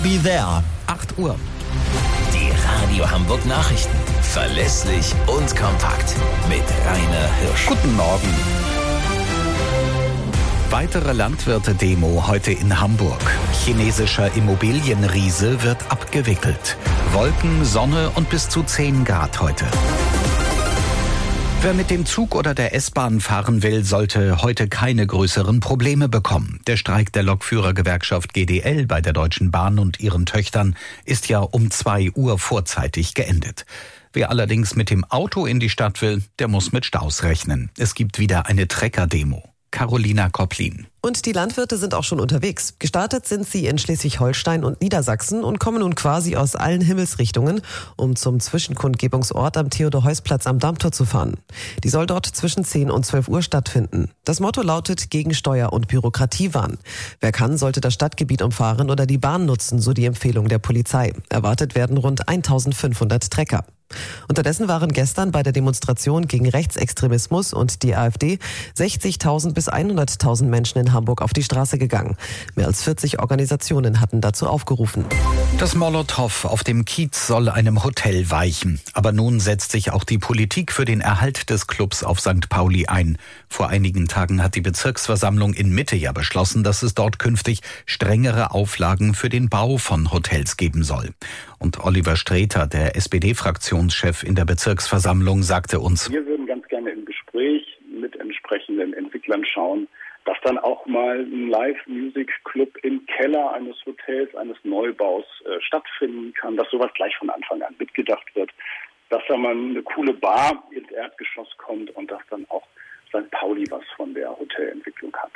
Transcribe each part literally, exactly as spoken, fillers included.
be there. acht Uhr. Die Radio Hamburg Nachrichten. Verlässlich und kompakt. Mit Rainer Hirsch. Guten Morgen. Weitere Landwirte-Demo heute in Hamburg. Chinesischer Immobilienriese wird abgewickelt. Wolken, Sonne und bis zu zehn Grad heute. Wer mit dem Zug oder der S-Bahn fahren will, sollte heute keine größeren Probleme bekommen. Der Streik der Lokführergewerkschaft G D L bei der Deutschen Bahn und ihren Töchtern ist ja um zwei Uhr vorzeitig geendet. Wer allerdings mit dem Auto in die Stadt will, der muss mit Staus rechnen. Es gibt wieder eine Trecker-Demo. Carolina Kopplin. Und die Landwirte sind auch schon unterwegs. Gestartet sind sie in Schleswig-Holstein und Niedersachsen und kommen nun quasi aus allen Himmelsrichtungen, um zum Zwischenkundgebungsort am Theodor-Heuss-Platz am Dammtor zu fahren. Die soll dort zwischen zehn und zwölf Uhr stattfinden. Das Motto lautet gegen Steuer- und Bürokratiewahn. Wer kann, sollte das Stadtgebiet umfahren oder die Bahn nutzen, so die Empfehlung der Polizei. Erwartet werden rund eintausendfünfhundert Trecker. Unterdessen waren gestern bei der Demonstration gegen Rechtsextremismus und die AfD sechzigtausend bis hunderttausend Menschen in Hamburg auf die Straße gegangen. Mehr als vierzig Organisationen hatten dazu aufgerufen. Das Molotow auf dem Kiez soll einem Hotel weichen. Aber nun setzt sich auch die Politik für den Erhalt des Clubs auf Sankt Pauli ein. Vor einigen Tagen hat die Bezirksversammlung in Mitte ja beschlossen, dass es dort künftig strengere Auflagen für den Bau von Hotels geben soll. Und Oliver Streter, der S P D-Fraktionschef in der Bezirksversammlung, sagte uns: Wir würden ganz gerne im Gespräch mit entsprechenden Entwicklern schauen, dass dann auch mal ein Live-Music-Club im Keller eines Hotels, eines Neubaus äh, stattfinden kann, dass sowas gleich von Anfang an mitgedacht wird, dass da mal eine coole Bar ins Erdgeschoss kommt und dass dann auch Sankt Pauli was von der Hotelentwicklung hat.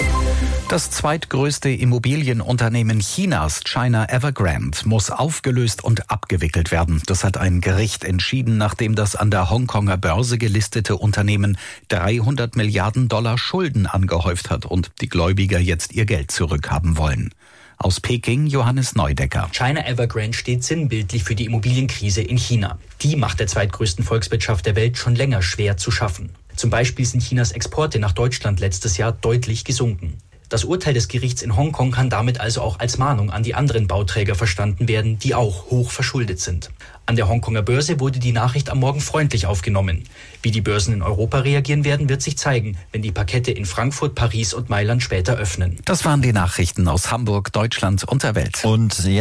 Das zweitgrößte Immobilienunternehmen Chinas, China Evergrande, muss aufgelöst und abgewickelt werden. Das hat ein Gericht entschieden, nachdem das an der Hongkonger Börse gelistete Unternehmen dreihundert Milliarden Dollar Schulden angehäuft hat und die Gläubiger jetzt ihr Geld zurückhaben wollen. Aus Peking Johannes Neudecker. China Evergrande steht sinnbildlich für die Immobilienkrise in China. Die macht der zweitgrößten Volkswirtschaft der Welt schon länger schwer zu schaffen. Zum Beispiel sind Chinas Exporte nach Deutschland letztes Jahr deutlich gesunken. Das Urteil des Gerichts in Hongkong kann damit also auch als Mahnung an die anderen Bauträger verstanden werden, die auch hoch verschuldet sind. An der Hongkonger Börse wurde die Nachricht am Morgen freundlich aufgenommen. Wie die Börsen in Europa reagieren werden, wird sich zeigen, wenn die Parkette in Frankfurt, Paris und Mailand später öffnen. Das waren die Nachrichten aus Hamburg, Deutschland und der Welt. Und jetzt